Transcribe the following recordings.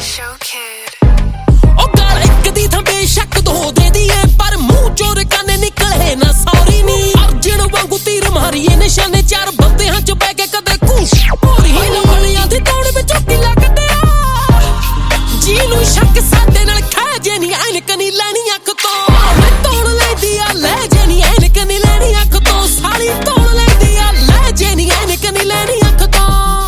ਉਹ ਗਾਲ ਇੱਕ ਦੀ ਥਾਂ ਬੇਸ਼ੱਕ ਦੋ ਦੇ ਦੀਏ ਪਰ ਮੂੰਹ ਚੋਰ ਕੰਨ ਨਿਕਲੇ ਨਾ ਸੌਰੀ ਨੀ ਅਰਜਨ ਵਾਂਗੂ ਤੀਰ ਮਾਰੀਏ ਨਿਸ਼ਾਨੇ ਚਾਰ ਬੰਦਿਆਂ ਚ ਬਹਿ ਕੇ ਕਦੇ ਕੂਸ਼ ਹੋਰੀ ਲਵਲੀਆਂ ਦੀ ਦੌੜ ਵਿੱਚੋਂ ਕਿਲਾ ਕੱਢਿਆ ਜੀ ਨੂੰ ਸ਼ੱਕ ਸਾਡੇ ਨਾਲ ਖਾ ਜੇ ਨੀ ਐਨਕ ਨੀ ਲੈਣੀ ਅੱਖ ਤੋਂ ਮੈਂ ਤੋੜ ਲੈਂਦੀ ਆ ਲੈ ਜੇ ਨੀ ਐਨਕ ਨੀ ਲੈਣੀ ਅੱਖ ਤੋਂ ਸਾਲੀ ਤੋੜ ਲੈਂਦੀ ਆ ਲੈ ਜੇ ਨੀ ਐਨਕ ਨੀ ਲੈਣੀ ਅੱਖ ਤੋਂ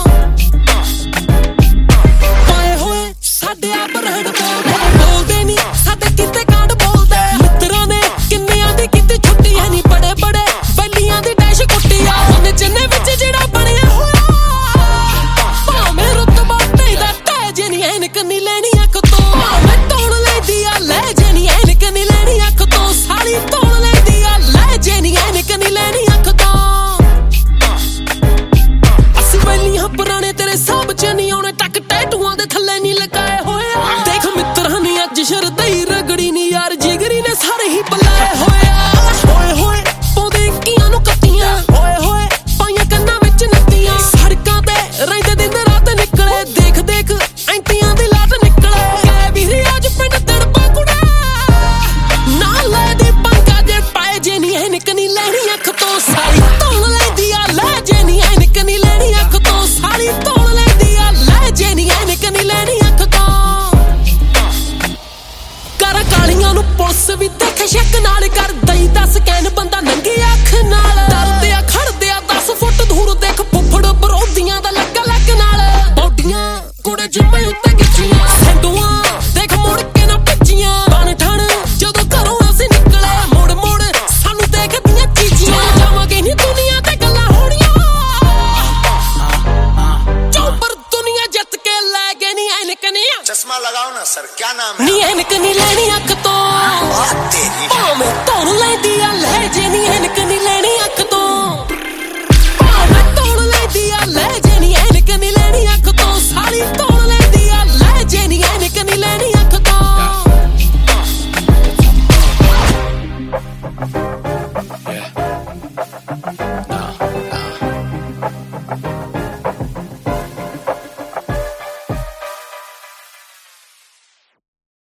ਪਾਏ ਹੋਏ ਸਾਡੇ ਆ ਬਰਹੜ ਬੋਲਦੇ ਨੀ ਸਾਡੇ ਕਿਤੇ ਕਾਂਡ ਬੋਲਦੇ ਮਿੱਤਰਾਂ ਨੇ ਕਿੰਨਿਆਂ ਦੀ ਕਿਤੇ ਛੁੱਟੀਆਂ ਨੀ ਬੜੇ ਬੜੇ ਬੈਲੀਆਂ ਦੀ ਡੈਸ਼ ਕੁੱਟੀਆਂ ਉਹਨੇ ਚੰਨੇ ਵਿੱਚ ਜਿਹੜਾ ਬਣਿਆ ਹੋਇਆ ਭਾਵੇਂ ਰੁਤਬਾ ਤੇਦਾ ਟੈ ਜੇ ਨੀ ਐਨਕ ਨੀ ਲੈਣੀ ਅੱਖ ਤੋਂ ਮੈਂ ਤੋੜ ਲੈਂਦੀ ਆ ਲੈ ਜੇ ਨੀ ਐਨਕ ਨੀ ਲੈਣੀ ਅੱਖ ਤੋਂ ਸਾਲੀ ਤੋੜ ਲੈਂਦੀ ਆ ਲੈ ਜੇ ਨੀ ਐਨਕ ਨੀ ਲੈਣੀ ਅੱਖ ਤੋਂ ਅਸੀਂ ਬੈਲੀਆਂ ਪੁਰਾਣੇ ਤੇਰੇ ਸਭ ਚ ਨਹੀਂ ਆਉਣੇ ਟੱਕ ਟੈਟੂਆਂ ਦੇ ਥੱਲੇ ਨਹੀਂ ਲਗਾਏ ਹੋਇਆ ਦੇਖ ਮਿੱਤਰਾਂ ਨੇ ਅੱਜ ਸ਼ਰਦਈ ਰਗੜੀ ਨੀ ਯਾਰ ਜਿਗਰੀ ਨੇ ਸਾਰੇ ਹੀ ਬੁਲਾਏ ਹੋਇਆ ਹੋਏ ਹੋਏ ਪਾਉਂਦੇ ਇੱਕੀਆਂ ਨੂੰ ਕੱਟੀਆਂ ਹੋਏ ਹੋਏ ਪਾਈਆਂ ਕੰਨਾਂ ਵਿੱਚ ਨੱਤੀਆਂ ਸੜਕਾਂ ਤੇ ਰਹਿੰਦੇ ਦਿਨ ਰਾਤ ਨਿਕਲੇ ਦੇਖ ਦੇਖ ਐਂਟੀਆਂ ਦੀ ਲਾਟ ਨਿਕਲੇ ਕਹਿ ਵੀਰੇ ਅੱਜ ਪਿੰਡ ਤੜਪਾ ਕੁੜਾ ਨਾ ਲੈ ਦੇ ਪੰਗਾ ਜੇ ਪਾਏ ਜੇ ਨੀ ਐਨਕ ਨੀ ਲੈਣੀ ਅੱਖ ਤੋਂ ਸਾਲੀ ਤੋੜ ਲੈਂਦੀ ਆ ਲੈ ਜੇ ਨੀ ਐਨਕ ਨੀ ਲੈਣੀ ਅੱਖ ਤੋਂ ਸਾਲੀ ਤੋੜ ਲੈਂਦੀ ਆ ਲੈ ਜੇ ਨੀ ਐਨਕ ਨੀ ਲੈਣੀ ਅੱਖ ਤੋਂ ਕਰ ਕਾਲੀਆਂ ਨੂੰ ਪੁਲਿਸ ਵੀ ਦੇਖੇ ਸ਼ੱਕ ਨਾਲ ਕਰ ਦਈ ਦੱਸ ਕਹਿਣ ਬੰਦਾ ਨੰਗੀ ਅੱਖ ਨਾਲ ਡਰਦੇ ਆ ਖੜਦੇ ਆ 10 ਫੁੱਟ ਦੂਰ ਦੇਖ ਫੁੱਫੜ ਬਰੋਦੀਆਂ ਦਾ ਲੱਗਾ ਲੱਗ ਨਾਲ ਬੌਡੀਆਂ ਕੁੜੇ ਜਿੰਮੇ ਉੱਤੇ ਗਿੱਚੀਆਂ ਸੰਡੂਆਂ ਦੇਖ ਮੁੜ ਕੇ ਨਾ ਪਿੱਛੀਆਂ ਬਣ ਠਣ ਜਦੋਂ ਘਰੋਂ ਅਸੀਂ ਨਿਕਲੇ ਮੁੜ ਮੁੜ ਸਾਨੂੰ ਦੇਖਦੀਆਂ ਚੀਜ਼ੀਆਂ ਜਾਵਾਂਗੇ ਨੀ ਦੁਨੀਆ ਤੇ ਗੱਲਾਂ ਹੋਣੀਆਂ ਚੌਪਰ ਦੁਨੀਆ ਜਿੱਤ ਕੇ ਲੈ ਗਏ ਨੀ ਐਨਕ ਨੀ चश्मा लगाओ ना सर, क्या नाम है? ਨੀ ਐਨਕ ਨੀ ਲੈਣੀ ਅੱਖ ਤੋਂ ਭਾਵੇਂ ਤੋੜ ਲੈਂਦੀ ਆ ਲੈ ਜੇ ਨੀ ਐਨਕ ਨੀ ਲੈਣੀ ਅੱਖ ਤੋਂ